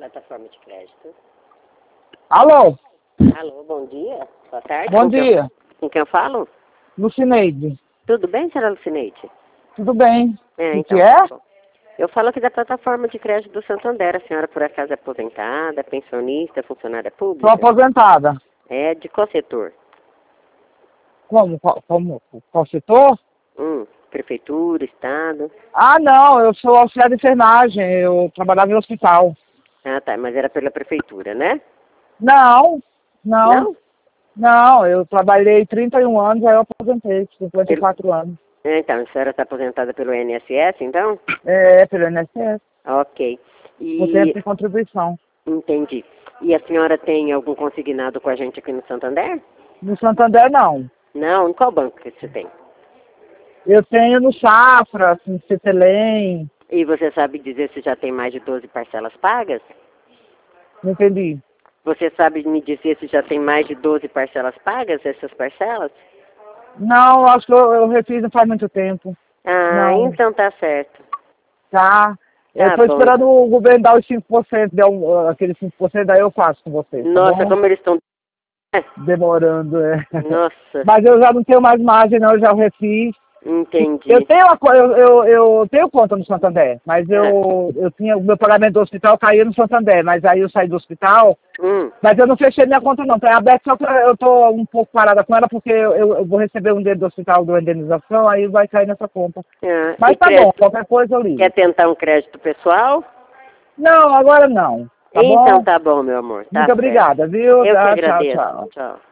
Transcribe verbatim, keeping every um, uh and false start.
plataforma de crédito. Alô? Alô, bom dia. Boa tarde. Bom com dia. Quem, com quem eu falo? Lucineide. Tudo bem, senhora Lucineide? Tudo bem? É, O então, que é? tá bom. Eu falo aqui da plataforma de crédito do Santander. A senhora, por acaso, é aposentada, pensionista, funcionária pública? Estou aposentada. É, de qual setor? Como? Qual, como? Qual setor? Hum, prefeitura, estado? Ah, não. Eu sou auxiliar de enfermagem. Eu trabalhava em hospital. Ah, tá, mas era pela prefeitura, né? Não. Não. Não? Não. Eu trabalhei trinta e um anos, aí eu aposentei. cinquenta e quatro anos. É, então, a senhora está aposentada pelo I N S S, então? É, pelo I N S S. Ok. O tempo E... de contribuição. Entendi. E a senhora tem algum consignado com a gente aqui no Santander? No Santander, não. Não? Em qual banco que você tem? Eu tenho no Safra, no Cetelém. E você sabe dizer se já tem mais de doze parcelas pagas? Não entendi. Você sabe me dizer se já tem mais de doze parcelas pagas, essas parcelas? Não, acho que eu, eu refiz não faz muito tempo. Ah, Não. então tá certo. Tá. Eu Tá estou bom. esperando o governo dar os cinco por cento, der um, aquele cinco por cento, daí eu faço com vocês, tá Nossa, bom? como eles estão... Demorando, é. Nossa, Mas eu já não tenho mais margem, não, eu já refiz. entendi. Eu tenho, uma, co- eu, eu, eu tenho conta no Santander, mas Ah. eu, eu tinha, o meu pagamento do hospital caía no Santander, mas aí eu saí do hospital, Hum, mas eu não fechei minha conta não, tá aberto, só que eu estou um pouco parada com ela, porque eu, eu vou receber um dinheiro do hospital de uma indenização, aí vai cair nessa conta. ah, Mas e tá bom, crédito? qualquer coisa eu ligo. Quer tentar um crédito pessoal? Não, agora não, tá Então bom? tá bom, meu amor. Tá Muito certo. obrigada, viu? Eu que Tá, tchau, agradeço. tchau. Tchau.